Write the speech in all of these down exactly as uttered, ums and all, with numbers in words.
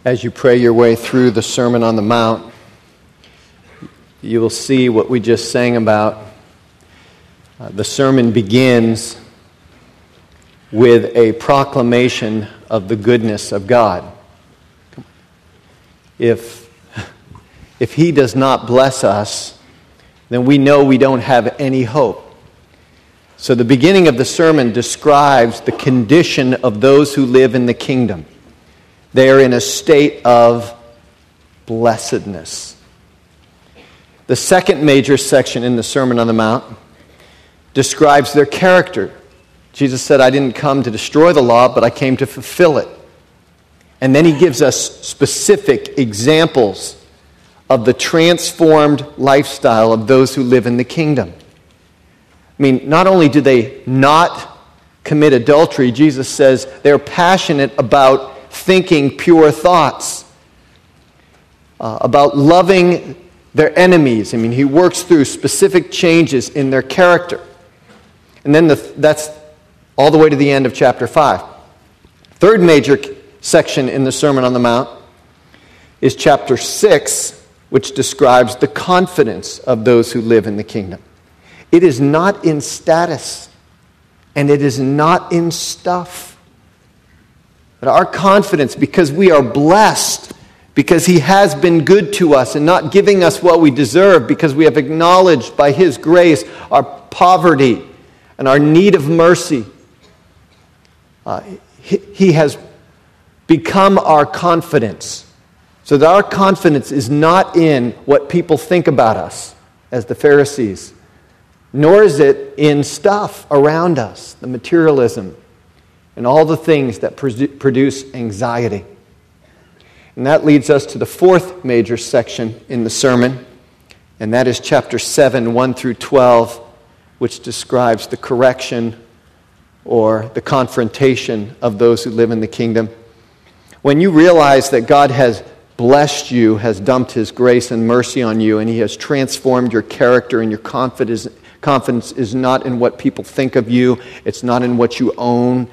As you pray your way through the Sermon on the Mount, you will see what we just sang about. Uh, the sermon begins with a proclamation of the goodness of God. If, if He does not bless us, then we know we don't have any hope. So the beginning of the sermon describes the condition of those who live in the kingdom. They are in a state of blessedness. The second major section in the Sermon on the Mount describes their character. Jesus said, I didn't come to destroy the law, but I came to fulfill it. And then He gives us specific examples of the transformed lifestyle of those who live in the kingdom. I mean, not only do they not commit adultery, Jesus says they're passionate about thinking pure thoughts, uh, about loving their enemies. I mean, He works through specific changes in their character. And then the, that's all the way to the end of chapter five. Third major section in the Sermon on the Mount is chapter six, which describes the confidence of those who live in the kingdom. It is not in status, and it is not in stuff. But our confidence, because we are blessed, because He has been good to us and not giving us what we deserve, because we have acknowledged by His grace our poverty and our need of mercy. Uh, he, he has become our confidence, so that our confidence is not in what people think about us, as the Pharisees, nor is it in stuff around us, the materialism, and all the things that produce anxiety. And that leads us to the fourth major section in the sermon, and that is chapter seven, one through twelve, which describes the correction or the confrontation of those who live in the kingdom. When you realize that God has blessed you, has dumped His grace and mercy on you, and He has transformed your character, and your confidence, confidence is not in what people think of you, it's not in what you own,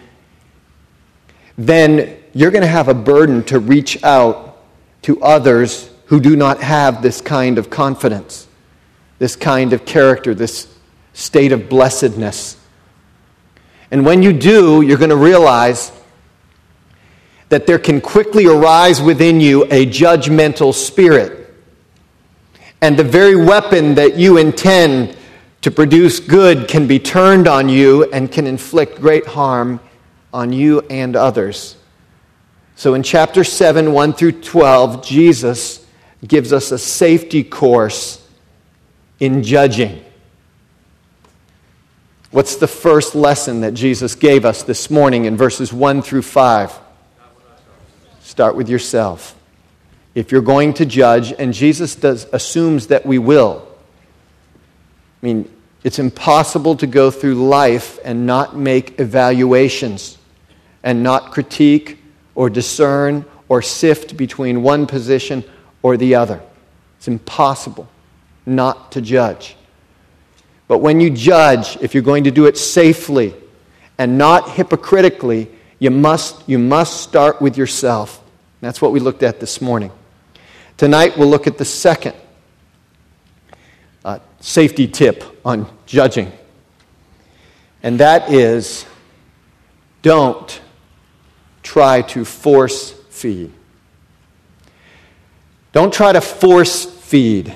then you're going to have a burden to reach out to others who do not have this kind of confidence, this kind of character, this state of blessedness. And when you do, you're going to realize that there can quickly arise within you a judgmental spirit. And the very weapon that you intend to produce good can be turned on you and can inflict great harm on you and others. So in chapter seven, one through twelve, Jesus gives us a safety course in judging. What's the first lesson that Jesus gave us this morning in verses one through five? Start with yourself. If you're going to judge, and Jesus does assumes that we will. I mean, it's impossible to go through life and not make evaluations, and not critique or discern or sift between one position or the other. It's impossible not to judge. But when you judge, if you're going to do it safely and not hypocritically, you must, you must start with yourself. That's what we looked at this morning. Tonight we'll look at the second uh, safety tip on judging. And that is, don't try to force feed. Don't try to force feed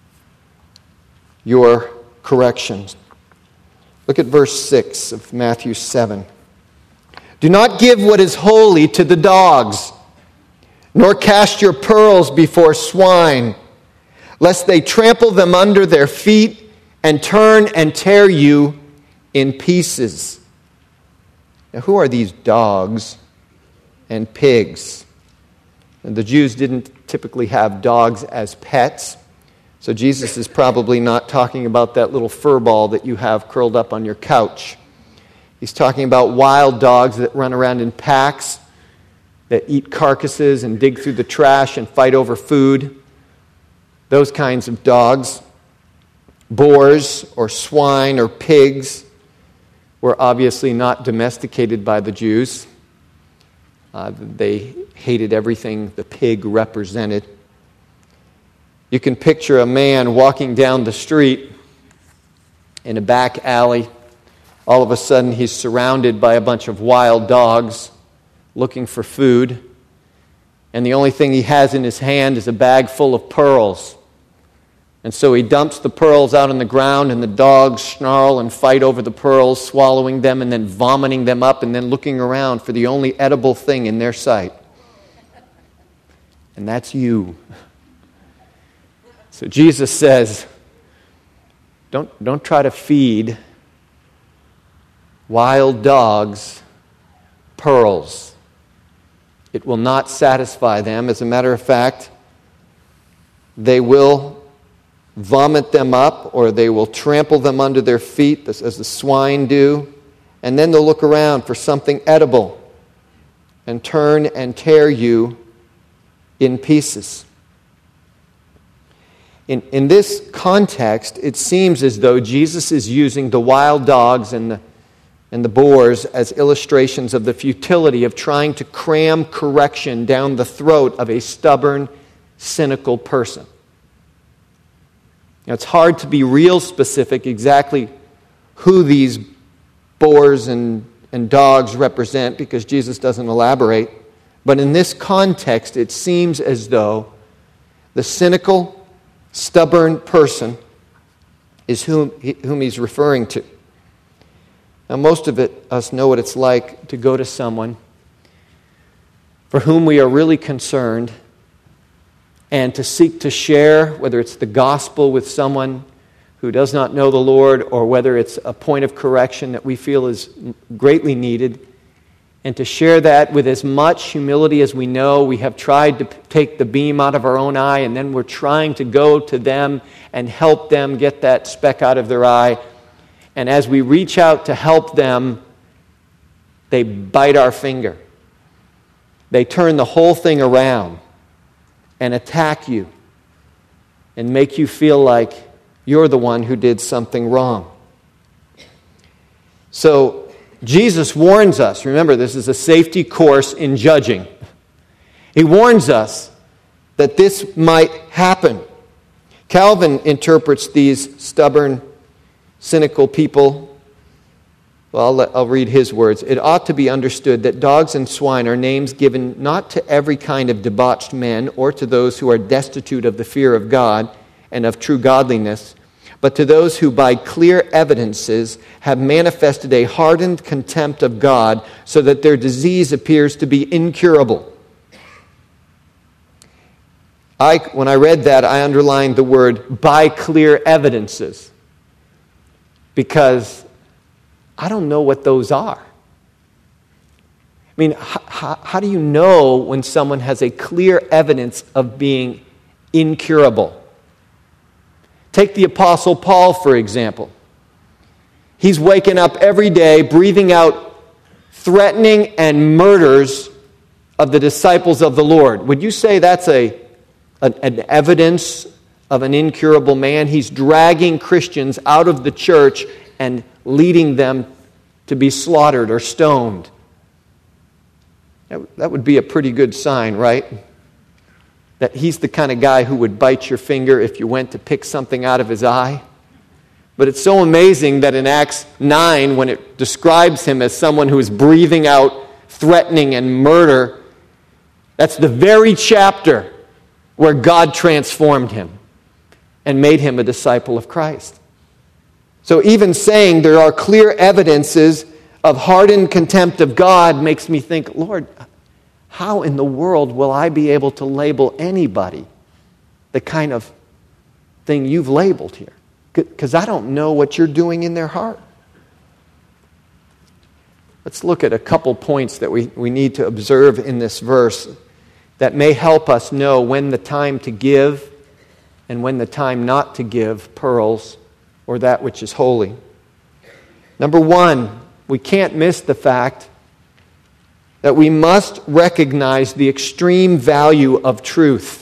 your corrections. Look at verse six of Matthew seven. Do not give what is holy to the dogs, nor cast your pearls before swine, lest they trample them under their feet and turn and tear you in pieces. Now, who are these dogs and pigs? And the Jews didn't typically have dogs as pets, so Jesus is probably not talking about that little fur ball that you have curled up on your couch. He's talking about wild dogs that run around in packs, that eat carcasses and dig through the trash and fight over food. Those kinds of dogs. Boars or swine or pigs were obviously not domesticated by the Jews. Uh, they hated everything the pig represented. You can picture a man walking down the street in a back alley. All of a sudden, he's surrounded by a bunch of wild dogs looking for food. And the only thing he has in his hand is a bag full of pearls. And so he dumps the pearls out on the ground, and the dogs snarl and fight over the pearls, swallowing them and then vomiting them up and then looking around for the only edible thing in their sight. And that's you. So Jesus says, don't, don't try to feed wild dogs pearls. It will not satisfy them. As a matter of fact, they will vomit them up, or they will trample them under their feet, as the swine do, and then they'll look around for something edible and turn and tear you in pieces. In, in this context, it seems as though Jesus is using the wild dogs and the, and the boars as illustrations of the futility of trying to cram correction down the throat of a stubborn, cynical person. Now, it's hard to be real specific exactly who these boars and, and dogs represent because Jesus doesn't elaborate. But in this context, it seems as though the cynical, stubborn person is whom, whom he's referring to. Now, most of it, us know what it's like to go to someone for whom we are really concerned and to seek to share, whether it's the gospel with someone who does not know the Lord, or whether it's a point of correction that we feel is greatly needed, and to share that with as much humility as we know. We have tried to take the beam out of our own eye, and then we're trying to go to them and help them get that speck out of their eye. And as we reach out to help them, they bite our finger. They turn the whole thing around and attack you and make you feel like you're the one who did something wrong. So Jesus warns us. Remember, this is a safety course in judging. He warns us that this might happen. Calvin interprets these stubborn, cynical people. Well, I'll, let, I'll read his words. It ought to be understood that dogs and swine are names given not to every kind of debauched men or to those who are destitute of the fear of God and of true godliness, but to those who by clear evidences have manifested a hardened contempt of God so that their disease appears to be incurable. I, when I read that, I underlined the word by clear evidences, because I don't know what those are. I mean, how, how do you know when someone has a clear evidence of being incurable? Take the Apostle Paul, for example. He's waking up every day, breathing out threatening and murders of the disciples of the Lord. Would you say that's a an, an evidence of an incurable man? He's dragging Christians out of the church and leading them to be slaughtered or stoned. That would be a pretty good sign, right? That he's the kind of guy who would bite your finger if you went to pick something out of his eye. But it's so amazing that in Acts nine, when it describes him as someone who is breathing out threatening and murder, that's the very chapter where God transformed him and made him a disciple of Christ. So even saying there are clear evidences of hardened contempt of God makes me think, Lord, how in the world will I be able to label anybody the kind of thing you've labeled here? Because I don't know what you're doing in their heart. Let's look at a couple points that we, we need to observe in this verse that may help us know when the time to give and when the time not to give pearls or that which is holy. Number one, we can't miss the fact that we must recognize the extreme value of truth.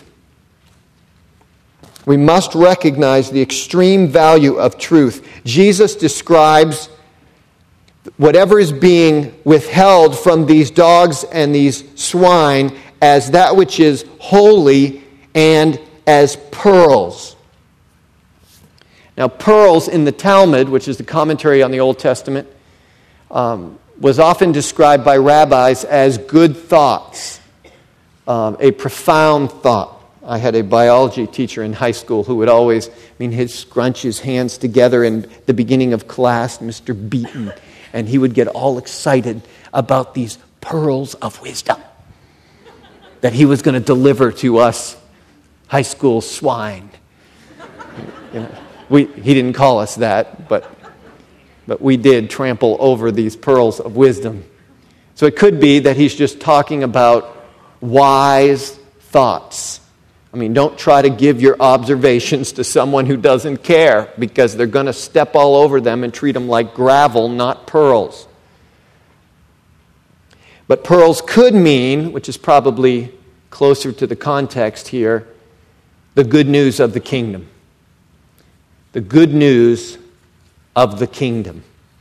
We must recognize the extreme value of truth. Jesus describes whatever is being withheld from these dogs and these swine as that which is holy and as pearls. Now, pearls in the Talmud, which is the commentary on the Old Testament, um, was often described by rabbis as good thoughts, um, a profound thought. I had a biology teacher in high school who would always, I mean, he'd scrunch his hands together in the beginning of class, Mister Beaton, and he would get all excited about these pearls of wisdom that he was going to deliver to us high school swine. You know, we, he didn't call us that, but, but we did trample over these pearls of wisdom. So it could be that he's just talking about wise thoughts. I mean, don't try to give your observations to someone who doesn't care, because they're going to step all over them and treat them like gravel, not pearls. But pearls could mean, which is probably closer to the context here, the good news of the kingdom. The good news of the kingdom.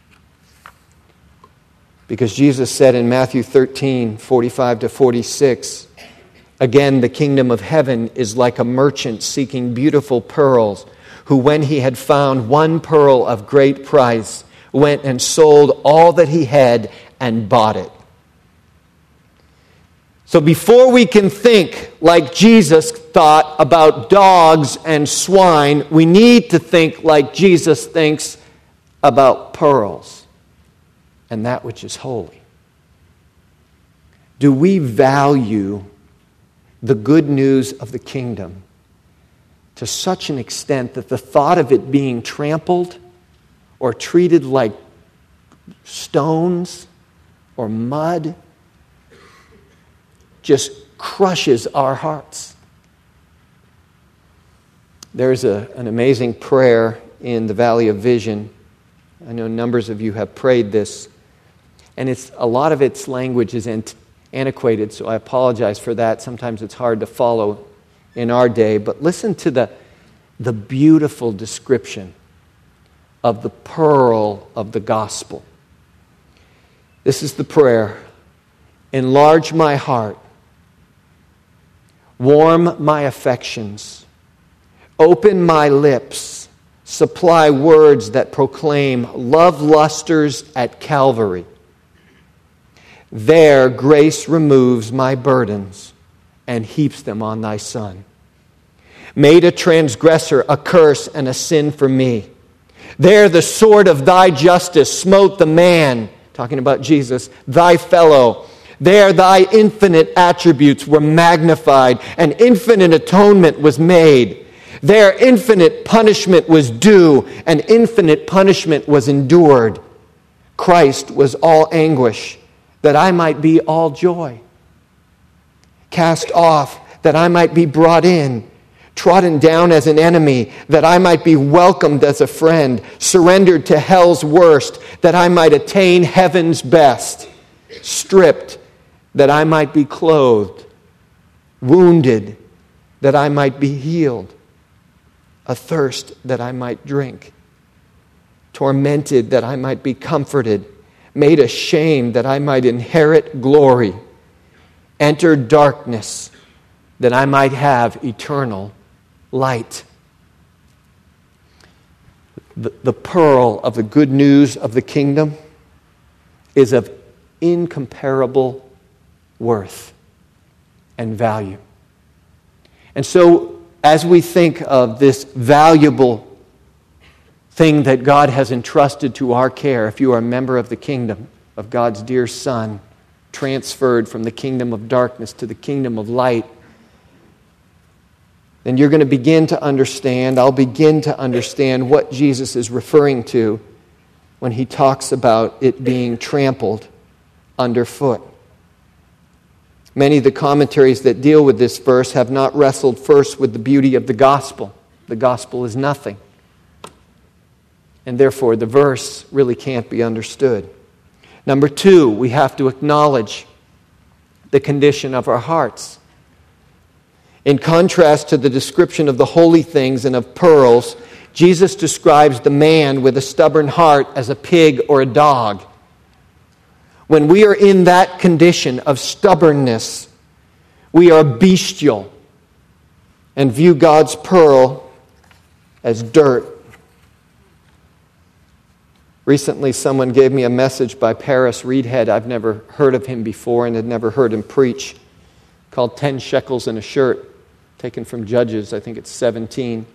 Because Jesus said in Matthew thirteen, forty-five to forty-six, again, the kingdom of heaven is like a merchant seeking beautiful pearls, who, when he had found one pearl of great price, went and sold all that he had and bought it. So before we can think like Jesus thought about dogs and swine, we need to think like Jesus thinks about pearls and that which is holy. Do we value the good news of the kingdom to such an extent that the thought of it being trampled or treated like stones or mud just crushes our hearts? There's a, an amazing prayer in the Valley of Vision. I know numbers of you have prayed this, and it's a lot of its language is ant- antiquated, so I apologize for that. Sometimes it's hard to follow in our day, but listen to the, the beautiful description of the pearl of the gospel. This is the prayer. Enlarge my heart. Warm my affections. Open my lips. Supply words that proclaim love lusters at Calvary. There grace removes my burdens and heaps them on thy Son. Made a transgressor a curse and a sin for me. There the sword of thy justice smote the man, talking about Jesus, thy fellow. There thy infinite attributes were magnified, and infinite atonement was made. There infinite punishment was due, and infinite punishment was endured. Christ was all anguish, that I might be all joy. Cast off, that I might be brought in. Trodden down as an enemy, that I might be welcomed as a friend. Surrendered to hell's worst, that I might attain heaven's best. Stripped, that I might be clothed. Wounded, that I might be healed. Athirst, that I might drink. Tormented, that I might be comforted. Made ashamed, that I might inherit glory. Entered darkness, that I might have eternal light. The, the pearl of the good news of the kingdom is of incomparable worth and value. And so, as we think of this valuable thing that God has entrusted to our care, if you are a member of the kingdom of God's dear Son, transferred from the kingdom of darkness to the kingdom of light, then you're going to begin to understand, I'll begin to understand what Jesus is referring to when he talks about it being trampled underfoot. Many of the commentaries that deal with this verse have not wrestled first with the beauty of the gospel. The gospel is nothing. And therefore, the verse really can't be understood. Number two, we have to acknowledge the condition of our hearts. In contrast to the description of the holy things and of pearls, Jesus describes the man with a stubborn heart as a pig or a dog. When we are in that condition of stubbornness, We are bestial and view God's pearl as dirt. Recently, someone gave me a message by Paris Reedhead. I've never heard of him before and had never heard him preach, called Ten Shekels in a Shirt, taken from Judges, I think it's seventeen.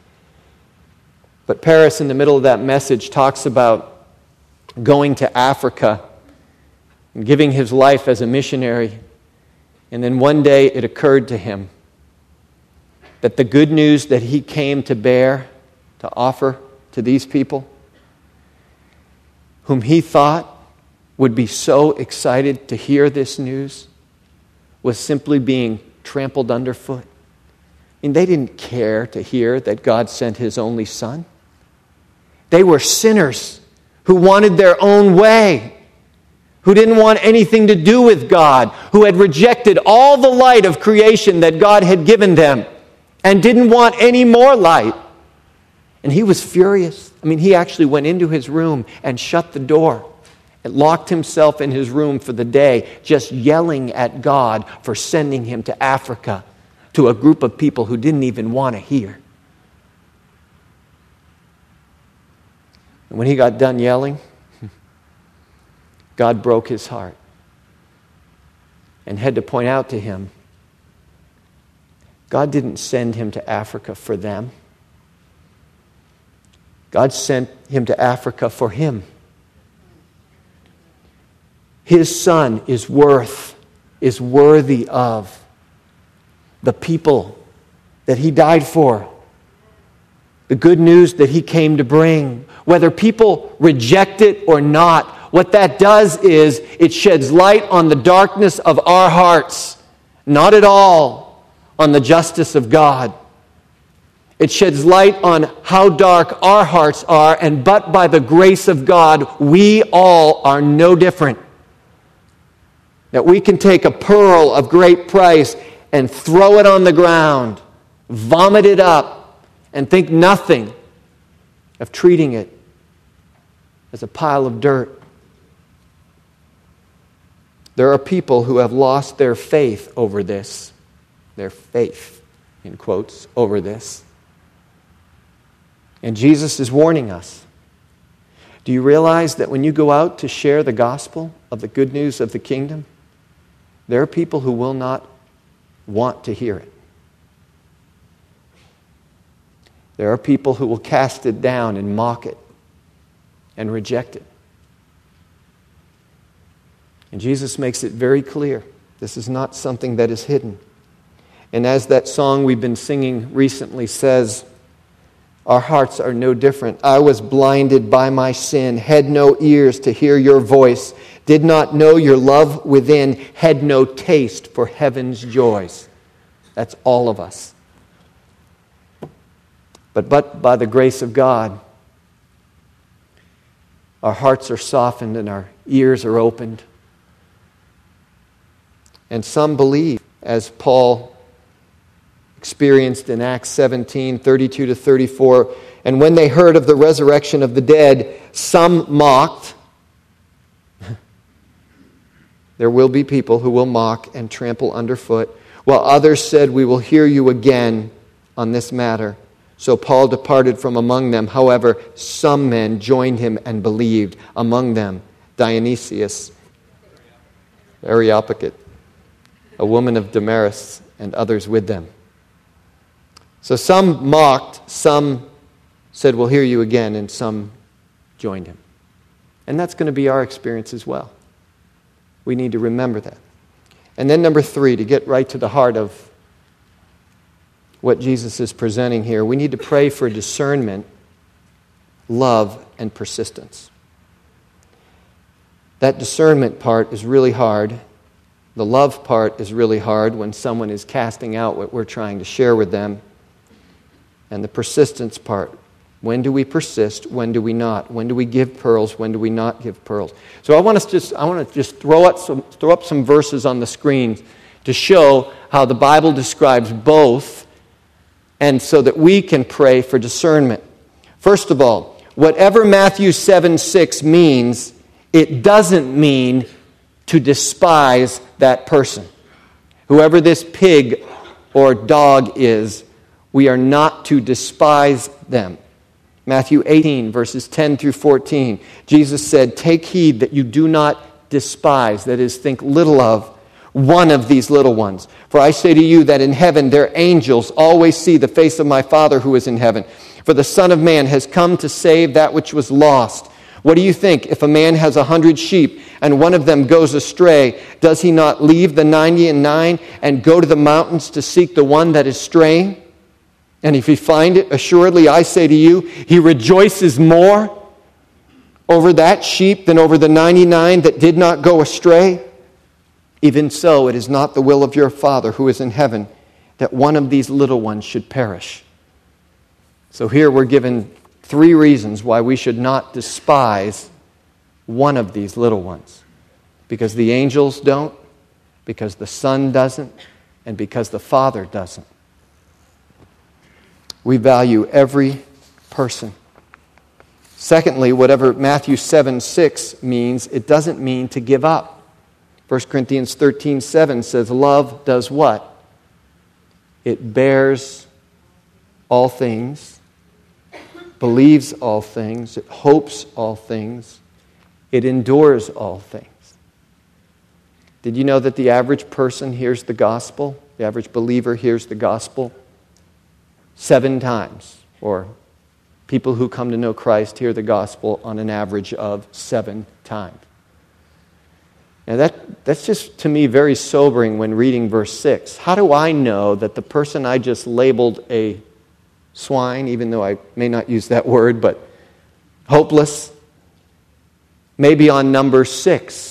But Paris, in the middle of that message, talks about going to Africa and giving his life as a missionary. And then one day it occurred to him that the good news that he came to bear, to offer to these people, whom he thought would be so excited to hear this news, was simply being trampled underfoot. I mean, they didn't care to hear that God sent His only Son. They were sinners who wanted their own way, who didn't want anything to do with God, who had rejected all the light of creation that God had given them and didn't want any more light. And he was furious. I mean, he actually went into his room and shut the door and locked himself in his room for the day, just yelling at God for sending him to Africa to a group of people who didn't even want to hear. And when he got done yelling, God broke his heart and had to point out to him, God didn't send him to Africa for them. God sent him to Africa for him. His Son is worth, is worthy of the people that He died for, the good news that He came to bring. Whether people reject it or not, what that does is it sheds light on the darkness of our hearts, not at all on the justice of God. It sheds light on how dark our hearts are, and but by the grace of God, we all are no different. That we can take a pearl of great price and throw it on the ground, vomit it up, and think nothing of treating it as a pile of dirt. There are people who have lost their faith over this. Their faith, in quotes, over this. And Jesus is warning us. Do you realize that when you go out to share the gospel of the good news of the kingdom, there are people who will not want to hear it. There are people who will cast it down and mock it and reject it. And Jesus makes it very clear. This is not something that is hidden. And as that song we've been singing recently says, our hearts are no different. I was blinded by my sin, had no ears to hear your voice, did not know your love within, had no taste for heaven's joys. That's all of us. But, but by the grace of God, our hearts are softened and our ears are opened. And some believe, as Paul experienced in Acts seventeen, thirty-two to thirty-four. And when they heard of the resurrection of the dead, some mocked. There will be people who will mock and trample underfoot, while others said, we will hear you again on this matter. So Paul departed from among them. However, some men joined him and believed, among them Dionysius, Areopagite, a woman of Damaris, and others with them. So some mocked, some said, we'll hear you again, and some joined him. And that's going to be our experience as well. We need to remember that. And then number three, to get right to the heart of what Jesus is presenting here, we need to pray for discernment, love, and persistence. That discernment part is really hard. The love part is really hard when someone is casting out what we're trying to share with them. And the persistence part. When do we persist? When do we not? When do we give pearls? When do we not give pearls? So I want us just I want to just throw up some throw up some verses on the screen to show how the Bible describes both, and so that we can pray for discernment. First of all, whatever Matthew seven six means, it doesn't mean to despise that person. Whoever this pig or dog is, we are not to despise them. Matthew eighteen, verses ten through fourteen. Jesus said, take heed that you do not despise, that is, think little of, one of these little ones. For I say to you that in heaven their angels always see the face of my Father who is in heaven. For the Son of Man has come to save that which was lost. What do you think? If a man has a hundred sheep and one of them goes astray, does he not leave the ninety and nine and go to the mountains to seek the one that is straying? And if he find it, assuredly I say to you, he rejoices more over that sheep than over the ninety-nine that did not go astray. Even so, it is not the will of your Father who is in heaven that one of these little ones should perish. So here we're given three reasons why we should not despise one of these little ones. Because the angels don't, because the Son doesn't, and because the Father doesn't. We value every person. Secondly, whatever Matthew seven six means, it doesn't mean to give up. First Corinthians thirteen seven says, love does what? It bears all things, believes all things, it hopes all things, it endures all things. Did you know that the average person hears the gospel? The average believer hears the gospel seven times, or people who come to know Christ hear the gospel on an average of seven times. Now that, that's just, to me, very sobering when reading verse six. How do I know that the person I just labeled a swine, even though I may not use that word, but hopeless, may be on number six?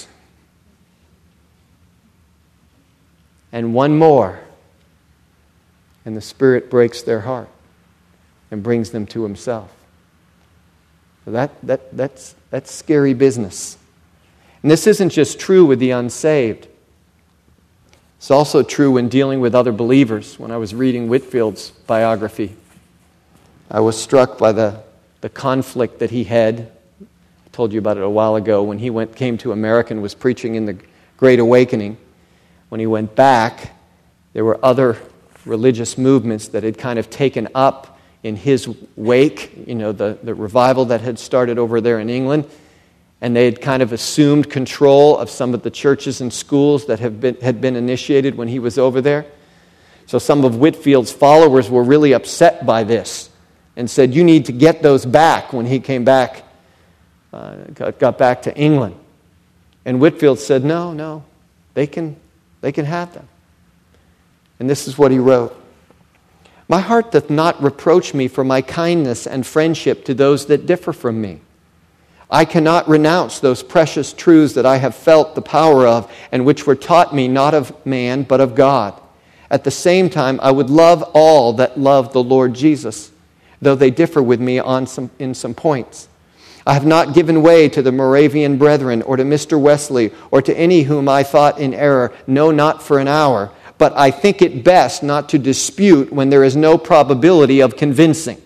And one more, and the Spirit breaks their heart and brings them to Himself. So that, that, that's, that's scary business. And this isn't just true with the unsaved. It's also true when dealing with other believers. When I was reading Whitfield's biography, I was struck by the, the conflict that he had. I told you about it a while ago when he went came to America and was preaching in the Great Awakening. When he went back, there were other religious movements that had kind of taken up in his wake, you know, the, the revival that had started over there in England, and they had kind of assumed control of some of the churches and schools that have been, had been initiated when he was over there. So some of Whitfield's followers were really upset by this and said, you need to get those back when he came back, uh, got, got back to England. And Whitfield said, no, no, they can, they can have them. And this is what he wrote. My heart doth not reproach me for my kindness and friendship to those that differ from me. I cannot renounce those precious truths that I have felt the power of and which were taught me not of man but of God. At the same time, I would love all that love the Lord Jesus, though they differ with me on some, in some points. I have not given way to the Moravian brethren or to Mister Wesley or to any whom I thought in error, no, not for an hour. But I think it best not to dispute when there is no probability of convincing.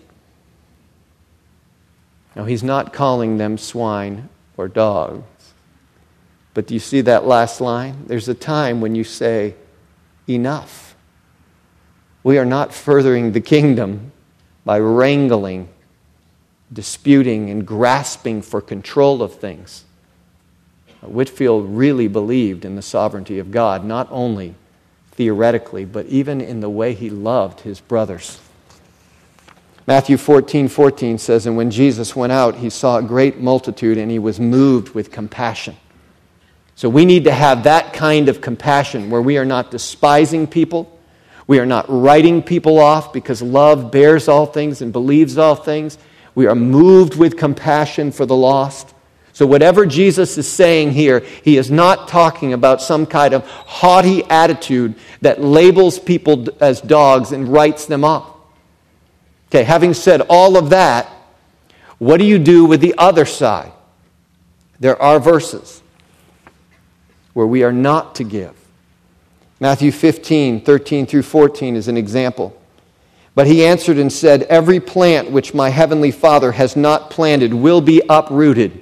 Now, he's not calling them swine or dogs. But do you see that last line? There's a time when you say, enough. We are not furthering the kingdom by wrangling, disputing, and grasping for control of things. Whitfield really believed in the sovereignty of God, not only theoretically, but even in the way he loved his brothers. Matthew fourteen fourteen says, and when Jesus went out, he saw a great multitude, and he was moved with compassion. So we need to have that kind of compassion where we are not despising people, we are not writing people off, because love bears all things and believes all things. We are moved with compassion for the lost. So whatever Jesus is saying here, he is not talking about some kind of haughty attitude that labels people as dogs and writes them off. Okay, having said all of that, what do you do with the other side? There are verses where we are not to give. Matthew fifteen, thirteen through fourteen is an example. But he answered and said, every plant which my heavenly Father has not planted will be uprooted.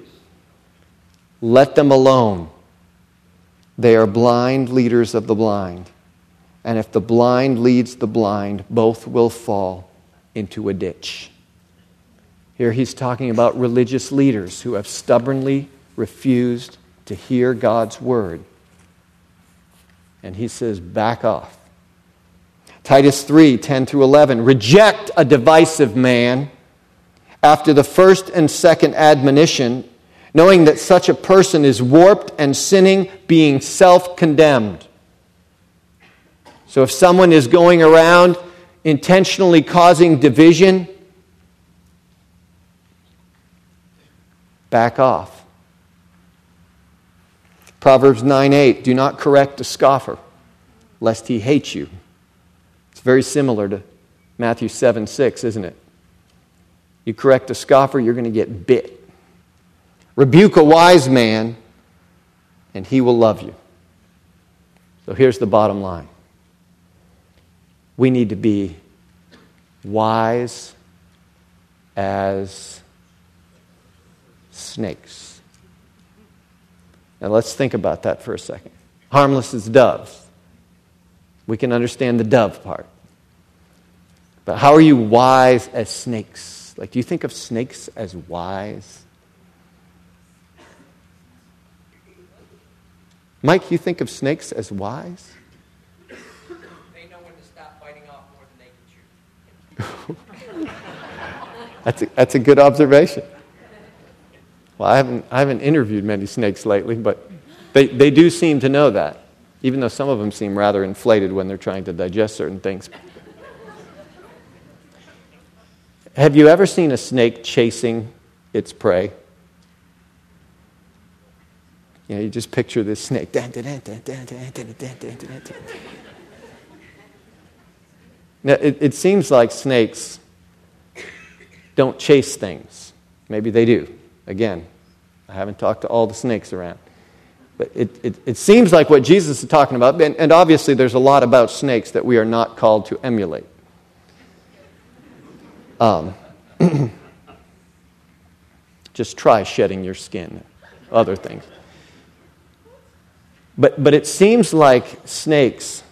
Let them alone. They are blind leaders of the blind. And if the blind leads the blind, both will fall into a ditch. Here he's talking about religious leaders who have stubbornly refused to hear God's word. And he says, back off. Titus three, ten through eleven, reject a divisive man after the first and second admonition, knowing that such a person is warped and sinning, being self-condemned. So if someone is going around intentionally causing division, back off. Proverbs nine eight, do not correct a scoffer, lest he hate you. It's very similar to Matthew seven six, isn't it? You correct a scoffer, you're going to get bit. Rebuke a wise man, and he will love you. So here's the bottom line. We need to be wise as snakes. Now let's think about that for a second. Harmless as doves. We can understand the dove part. But how are you wise as snakes? Like, do you think of snakes as wise? Mike, you think of snakes as wise? They know when to stop biting off more than they can chew. That's a, that's a good observation. Well, I haven't, I haven't interviewed many snakes lately, but they, they do seem to know that, even though some of them seem rather inflated when they're trying to digest certain things. Have you ever seen a snake chasing its prey? You know, you just picture this snake. Now, it, it seems like snakes don't chase things. Maybe they do. Again, I haven't talked to all the snakes around. But it, it, it seems like what Jesus is talking about, and, and obviously there's a lot about snakes that we are not called to emulate. Um, just try shedding your skin, other things. But, but it seems like snakes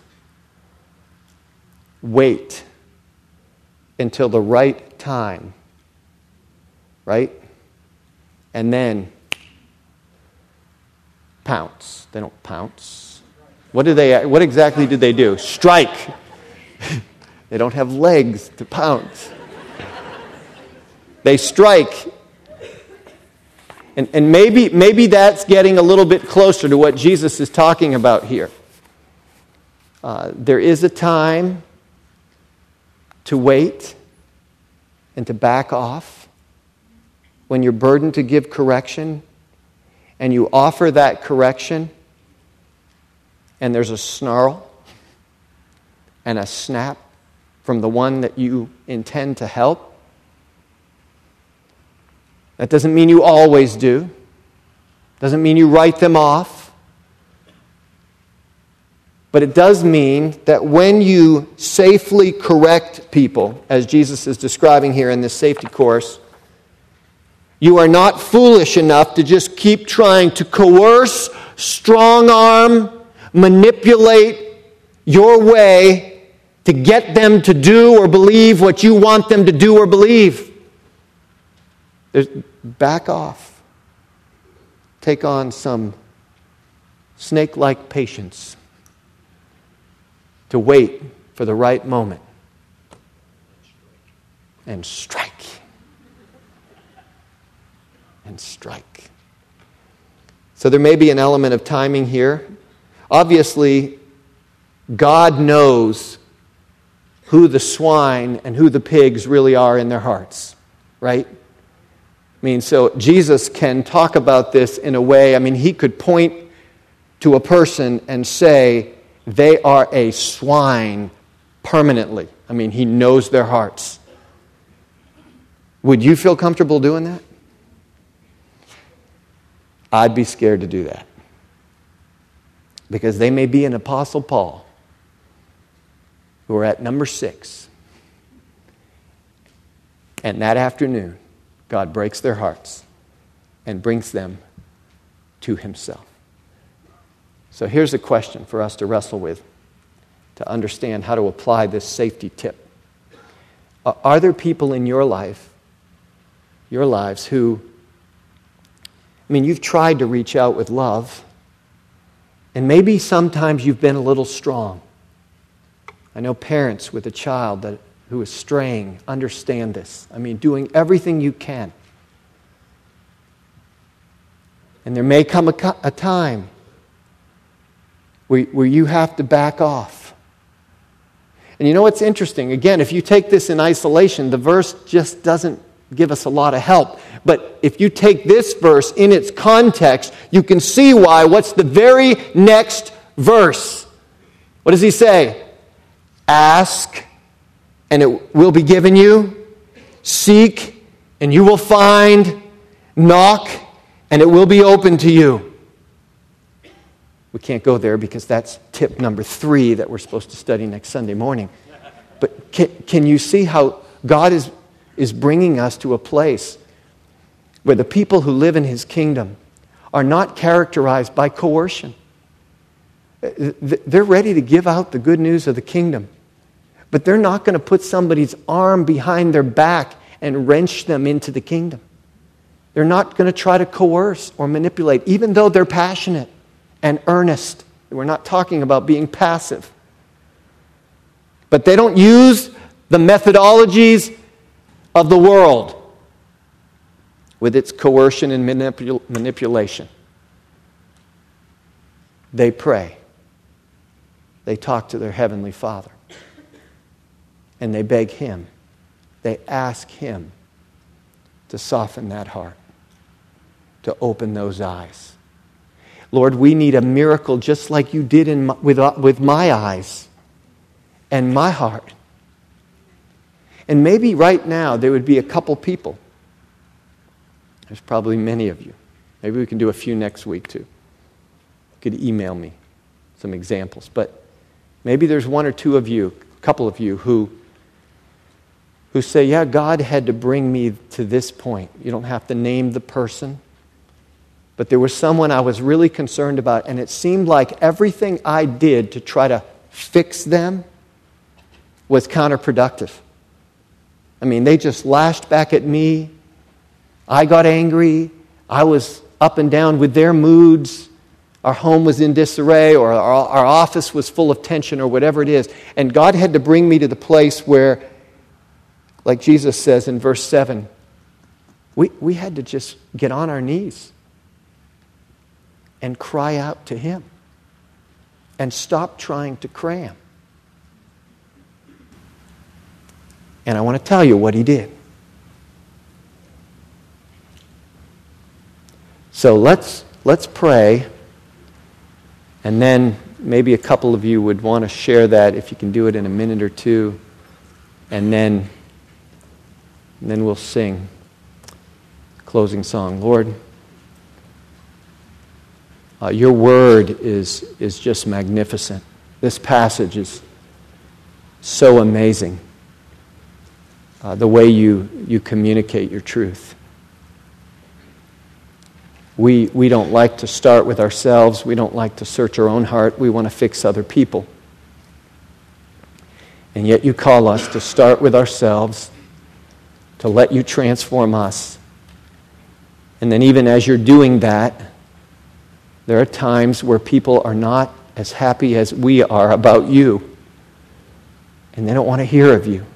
wait until the right time, right? And then pounce. They don't pounce. What do they? What exactly do they do? Strike. They don't have legs to pounce. They strike. And, and maybe, maybe that's getting a little bit closer to what Jesus is talking about here. Uh, there is a time to wait and to back off when you're burdened to give correction, and you offer that correction, and there's a snarl and a snap from the one that you intend to help. That doesn't mean you always do. Doesn't mean you write them off. But it does mean that when you safely correct people, as Jesus is describing here in this safety course, you are not foolish enough to just keep trying to coerce, strong-arm, manipulate your way to get them to do or believe what you want them to do or believe. There's, back off. Take on some snake-like patience to wait for the right moment and strike. And strike. So there may be an element of timing here. Obviously, God knows who the swine and who the pigs really are in their hearts, right? I mean, so Jesus can talk about this in a way, I mean, he could point to a person and say, they are a swine permanently. I mean, he knows their hearts. Would you feel comfortable doing that? I'd be scared to do that. Because they may be an Apostle Paul who are at number six. And that afternoon, God breaks their hearts and brings them to himself. So here's a question for us to wrestle with to understand how to apply this safety tip. Uh, are there people in your life, your lives, who, I mean, you've tried to reach out with love, and maybe sometimes you've been a little strong. I know parents with a child that who is straying understand this. I mean, doing everything you can. And there may come a, a time where, where you have to back off. And you know what's interesting? Again, if you take this in isolation, the verse just doesn't give us a lot of help. But if you take this verse in its context, you can see why. What's the very next verse? What does he say? Ask, and it will be given you. Seek, and you will find. Knock, and it will be open to you. We can't go there because that's tip number three that we're supposed to study next Sunday morning. But can, can you see how God is, is bringing us to a place where the people who live in His kingdom are not characterized by coercion? They're ready to give out the good news of the kingdom. But they're not going to put somebody's arm behind their back and wrench them into the kingdom. They're not going to try to coerce or manipulate, even though they're passionate and earnest. We're not talking about being passive. But they don't use the methodologies of the world with its coercion and manipul- manipulation. They pray. They talk to their Heavenly Father. And they beg Him. They ask Him to soften that heart, to open those eyes. Lord, we need a miracle just like you did in my, with, with my eyes and my heart. And maybe right now there would be a couple people. There's probably many of you. Maybe we can do a few next week too. You could email me some examples. But maybe there's one or two of you, a couple of you who who say, yeah, God had to bring me to this point. You don't have to name the person. But there was someone I was really concerned about, and it seemed like everything I did to try to fix them was counterproductive. I mean, they just lashed back at me. I got angry. I was up and down with their moods. Our home was in disarray, or our, our office was full of tension, or whatever it is. And God had to bring me to the place where, like Jesus says in verse seven, we, we had to just get on our knees and cry out to Him and stop trying to cram. And I want to tell you what He did. So let's let's pray, and then maybe a couple of you would want to share that if you can do it in a minute or two, and then And then we'll sing a closing song. Lord, uh, your word is, is just magnificent. This passage is so amazing. Uh, the way you, you communicate your truth. We, we don't like to start with ourselves. We don't like to search our own heart. We want to fix other people. And yet you call us to start with ourselves, to let you transform us. And then even as you're doing that, there are times where people are not as happy as we are about you. And they don't want to hear of you.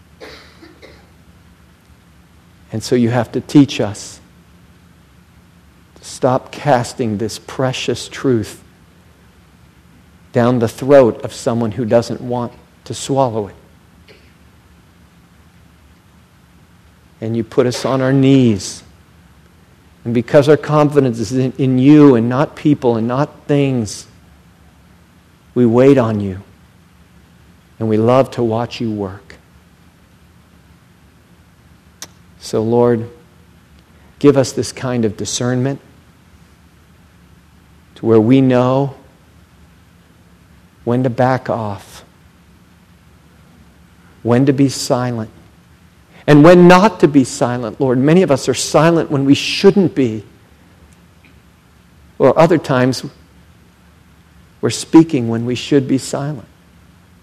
And so you have to teach us to stop casting this precious truth down the throat of someone who doesn't want to swallow it. And you put us on our knees. And because our confidence is in, in you and not people and not things, we wait on you. And we love to watch you work. So, Lord, give us this kind of discernment to where we know when to back off, when to be silent, and when not to be silent, Lord. Many of us are silent when we shouldn't be. Or other times, we're speaking when we should be silent.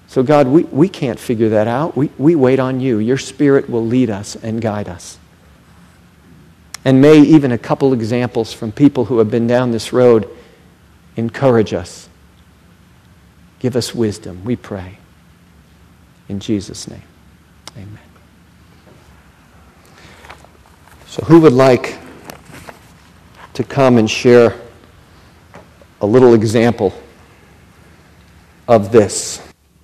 So God, we, we can't figure that out. We, we wait on you. Your Spirit will lead us and guide us. And may even a couple examples from people who have been down this road encourage us. Give us wisdom, we pray. In Jesus' name, amen. So who would like to come and share a little example of this?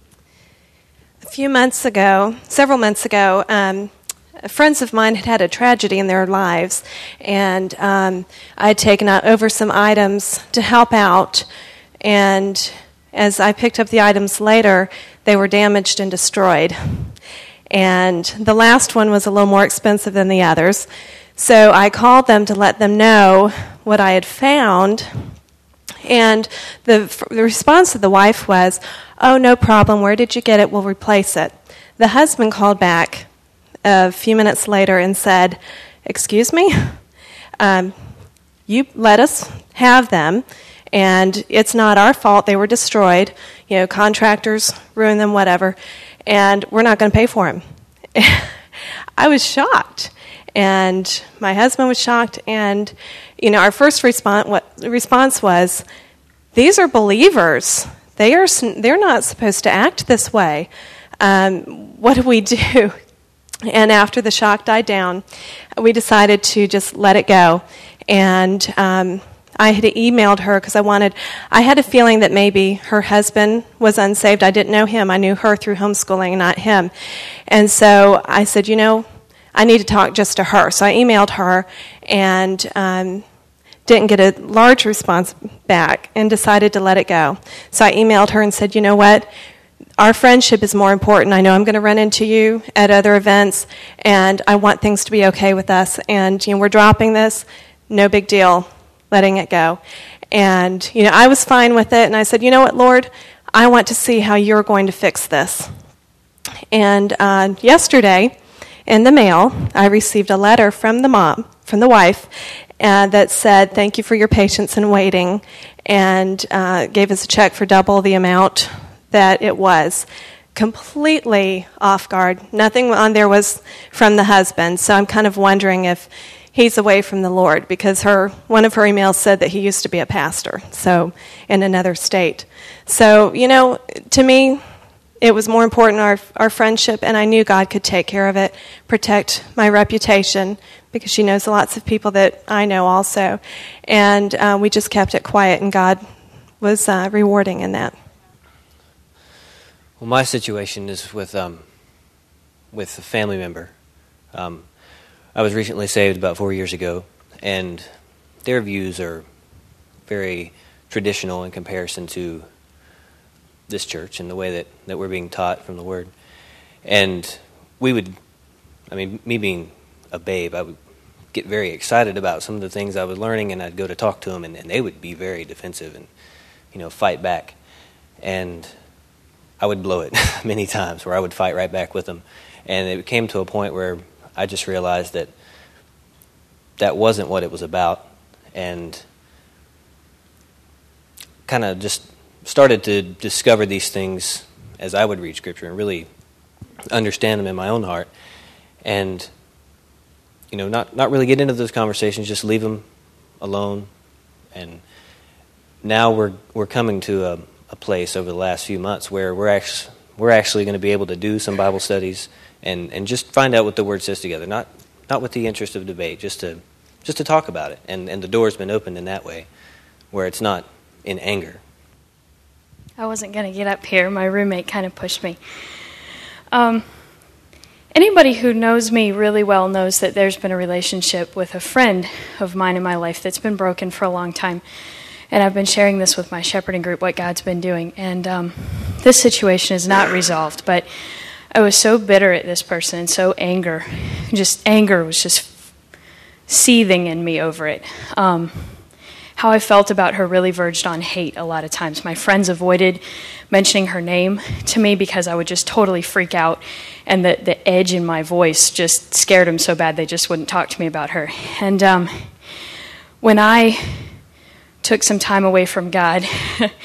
A few months ago, several months ago, um, friends of mine had had a tragedy in their lives, and um, I had taken out over some items to help out, and as I picked up the items later, they were damaged and destroyed. And the last one was a little more expensive than the others, so I called them to let them know what I had found, and the, the response of the wife was, "Oh, no problem, where did you get it? We'll replace it." The husband called back a few minutes later and said, "Excuse me? Um, you let us have them, and it's not our fault. They were destroyed. You know, contractors ruined them, whatever, and we're not going to pay for them." I was shocked, and my husband was shocked, and you know, our first response, what, response was, "These are believers. They are. They're not supposed to act this way. Um, what do we do?" And after the shock died down, we decided to just let it go. And um, I had emailed her because I wanted, I had a feeling that maybe her husband was unsaved. I didn't know him. I knew her through homeschooling, not him. And so I said, you know, I need to talk just to her. So I emailed her and um, didn't get a large response back and decided to let it go. So I emailed her and said, you know what? Our friendship is more important. I know I'm going to run into you at other events, and I want things to be okay with us. And, you know, we're dropping this. No big deal, letting it go. And, you know, I was fine with it. And I said, you know what, Lord, I want to see how you're going to fix this. And uh, yesterday, in the mail, I received a letter from the mom, from the wife, uh, that said, "Thank you for your patience and waiting," and uh, gave us a check for double the amount that it was. Completely off guard. Nothing on there was from the husband, so I'm kind of wondering if he's away from the Lord, because her one of her emails said that he used to be a pastor, so in another state. So, you know, to me, it was more important, our our friendship, and I knew God could take care of it, protect my reputation, because she knows lots of people that I know also. And uh, we just kept it quiet, and God was uh, rewarding in that. Well, my situation is with um, with a family member. Um, I was recently saved about four years ago, and their views are very traditional in comparison to this church and the way that, that we're being taught from the Word. And we would, I mean, me being a babe, I would get very excited about some of the things I was learning, and I'd go to talk to them, and, and they would be very defensive and, you know, fight back. And I would blow it many times where I would fight right back with them. And it came to a point where I just realized that that wasn't what it was about, and kind of just started to discover these things as I would read Scripture and really understand them in my own heart. And, you know, not, not really get into those conversations, just leave them alone. And now we're we're coming to a a place over the last few months where we're actually we're actually going to be able to do some Bible studies and, and just find out what the Word says together, not not with the interest of debate, just to just to talk about it. And and the door's been opened in that way, where it's not in anger. I wasn't going to get up here. My roommate kind of pushed me. Um, anybody who knows me really well knows that there's been a relationship with a friend of mine in my life that's been broken for a long time. And I've been sharing this with my shepherding group, what God's been doing. And um, this situation is not resolved. But I was so bitter at this person and so anger. Just anger was just seething in me over it. Um, how I felt about her really verged on hate a lot of times. My friends avoided mentioning her name to me because I would just totally freak out. And the, the edge in my voice just scared them so bad they just wouldn't talk to me about her. And um, when I took some time away from God,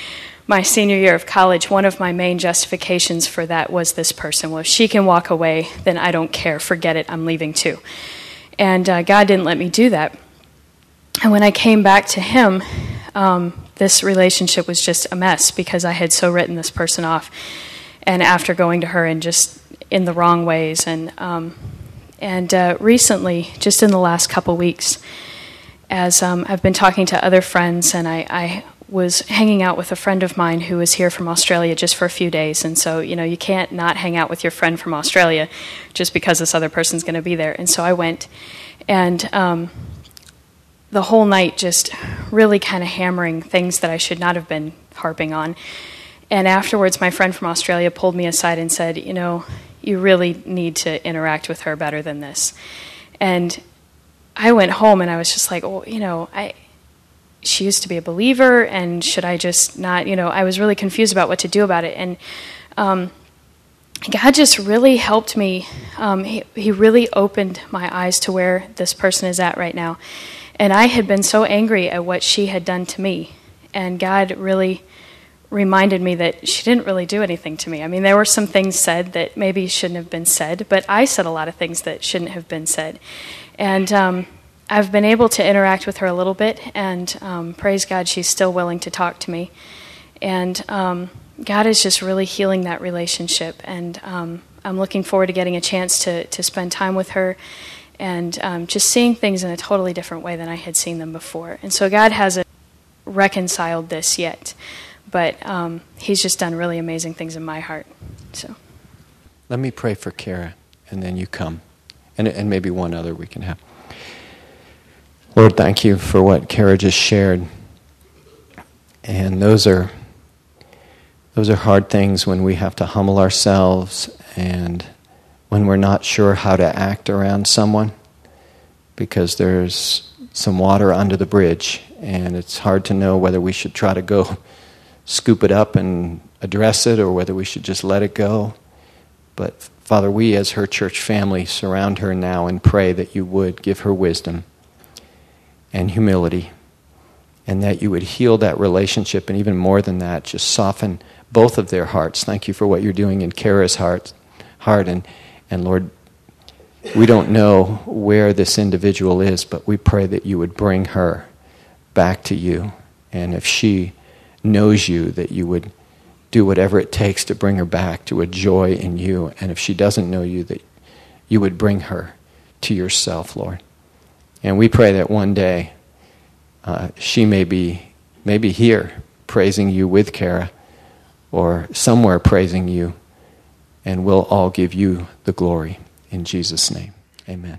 my senior year of college, one of my main justifications for that was this person. Well, if she can walk away, then I don't care. Forget it. I'm leaving too. And uh, God didn't let me do that. And when I came back to him, um, this relationship was just a mess because I had so written this person off. And after going to her and just in the wrong ways. And um, and uh, recently, just in the last couple weeks, as um, I've been talking to other friends, and I, I was hanging out with a friend of mine who was here from Australia just for a few days. And so, you know, you can't not hang out with your friend from Australia just because this other person's going to be there. And so I went, and um, the whole night just really kind of hammering things that I should not have been harping on. And afterwards, my friend from Australia pulled me aside and said, you know, you really need to interact with her better than this. And I went home and I was just like, oh, you know, I, she used to be a believer, and should I just not, you know, I was really confused about what to do about it. And um, God just really helped me. Um, he, he really opened my eyes to where this person is at right now. And I had been so angry at what she had done to me. And God really reminded me that she didn't really do anything to me. I mean, there were some things said that maybe shouldn't have been said, but I said a lot of things that shouldn't have been said. And um, I've been able to interact with her a little bit, and um, praise God, she's still willing to talk to me. And um, God is just really healing that relationship, and um, I'm looking forward to getting a chance to, to spend time with her and um, just seeing things in a totally different way than I had seen them before. And so God hasn't reconciled this yet. But um, he's just done really amazing things in my heart. So, let me pray for Kara, and then you come, and and maybe one other we can have. Lord, thank you for what Kara just shared. And those are those are hard things when we have to humble ourselves and when we're not sure how to act around someone because there's some water under the bridge, and it's hard to know whether we should try to go scoop it up and address it, or whether we should just let it go. But Father, we as her church family surround her now and pray that you would give her wisdom and humility, and that you would heal that relationship, and even more than that, just soften both of their hearts. Thank you for what you're doing in Kara's heart, heart and, and Lord, we don't know where this individual is, but we pray that you would bring her back to you. And if she knows you, that you would do whatever it takes to bring her back to a joy in you. And if she doesn't know you, that you would bring her to yourself, Lord. And we pray that one day uh, she may be maybe here praising you with Kara, or somewhere praising you, and we'll all give you the glory. In Jesus' name, amen.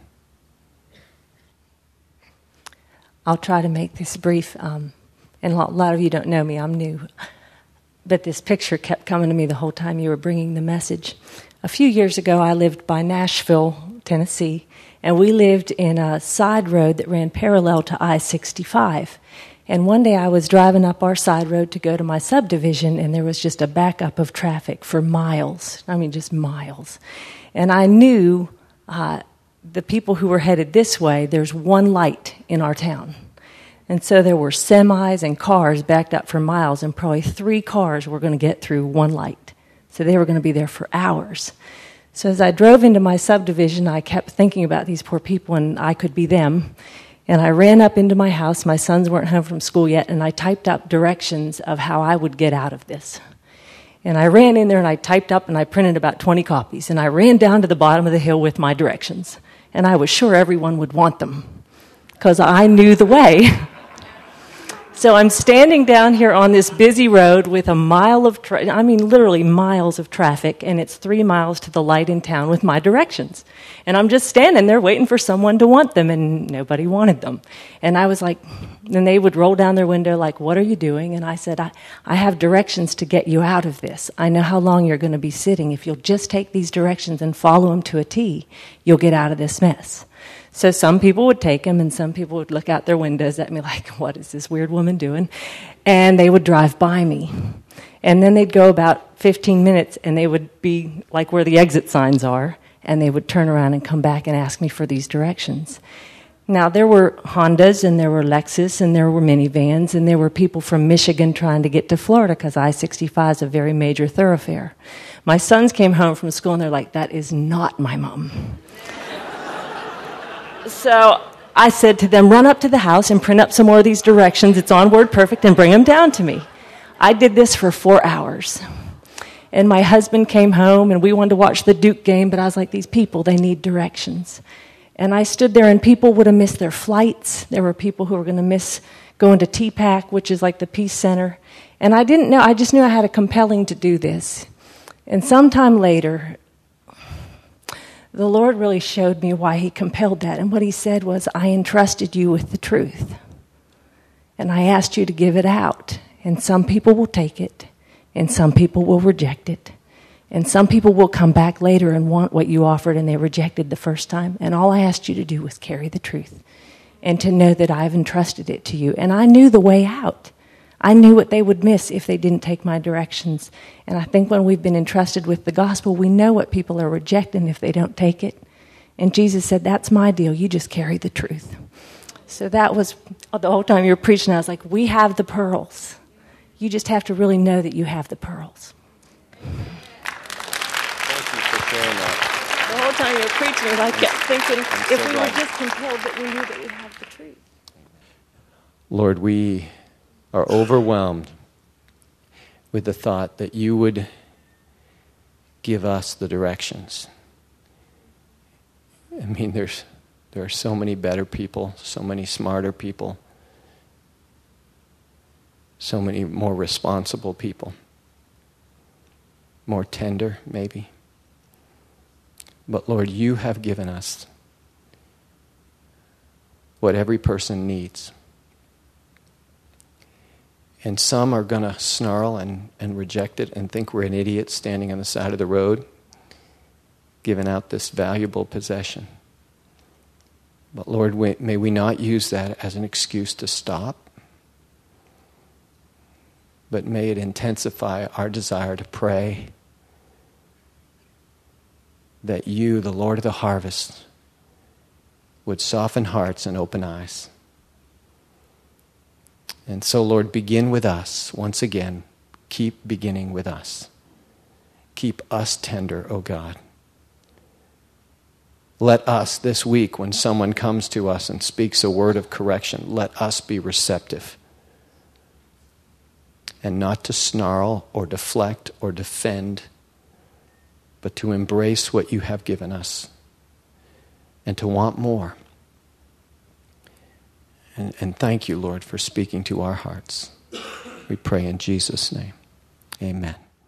I'll try to make this brief. Um, And a lot of you don't know me, I'm new. But this picture kept coming to me the whole time you were bringing the message. A few years ago, I lived by Nashville, Tennessee, and we lived in a side road that ran parallel to I sixty-five. And one day I was driving up our side road to go to my subdivision, and there was just a backup of traffic for miles. I mean, just miles. And I knew uh, the people who were headed this way, there's one light in our town. And so there were semis and cars backed up for miles, and probably three cars were going to get through one light. So they were going to be there for hours. So as I drove into my subdivision, I kept thinking about these poor people, and I could be them. And I ran up into my house. My sons weren't home from school yet, and I typed up directions of how I would get out of this. And I ran in there, and I typed up, and I printed about twenty copies. And I ran down to the bottom of the hill with my directions. And I was sure everyone would want them, because I knew the way. So I'm standing down here on this busy road with a mile of, tra- I mean literally miles of traffic, and it's three miles to the light in town with my directions. And I'm just standing there waiting for someone to want them, and nobody wanted them. And I was like, and they would roll down their window like, what are you doing? And I said, I, I have directions to get you out of this. I know how long you're going to be sitting. If you'll just take these directions and follow them to a T, you'll get out of this mess. So some people would take them, and some people would look out their windows at me like, what is this weird woman doing? And they would drive by me. And then they'd go about fifteen minutes, and they would be like where the exit signs are, and they would turn around and come back and ask me for these directions. Now, there were Hondas, and there were Lexus, and there were minivans, and there were people from Michigan trying to get to Florida because I sixty-five is a very major thoroughfare. My sons came home from school, and they're like, that is not my mom. So I said to them, run up to the house and print up some more of these directions. It's on WordPerfect, and bring them down to me. I did this for four hours. And my husband came home, and we wanted to watch the Duke game, but I was like, these people, they need directions. And I stood there, and people would have missed their flights. There were people who were going to miss going to T PAC, which is like the Peace Center. And I didn't know, I just knew I had a compelling to do this. And sometime later, the Lord really showed me why he compelled that. And what he said was, I entrusted you with the truth. And I asked you to give it out. And some people will take it, and some people will reject it. And some people will come back later and want what you offered and they rejected the first time. And all I asked you to do was carry the truth and to know that I've entrusted it to you. And I knew the way out. I knew what they would miss if they didn't take my directions. And I think when we've been entrusted with the gospel, we know what people are rejecting if they don't take it. And Jesus said, that's my deal. You just carry the truth. So that was, the whole time you were preaching, I was like, we have the pearls. You just have to really know that you have the pearls. The whole time you were preaching, I kept thinking, if we were just compelled that we knew that we have the truth. Lord, we are overwhelmed with the thought that you would give us the directions. I mean, there's there are so many better people, so many smarter people, so many more responsible people, more tender, maybe. But Lord, you have given us what every person needs. And some are going to snarl and, and reject it and think we're an idiot standing on the side of the road, giving out this valuable possession. But Lord, we, may we not use that as an excuse to stop, but may it intensify our desire to pray that you, the Lord of the harvest, would soften hearts and open eyes. And so, Lord, begin with us once again. Keep beginning with us. Keep us tender, O God. Let us, this week, when someone comes to us and speaks a word of correction, let us be receptive. And not to snarl or deflect or defend, but to embrace what you have given us and to want more. And, and thank you, Lord, for speaking to our hearts. We pray in Jesus' name. Amen.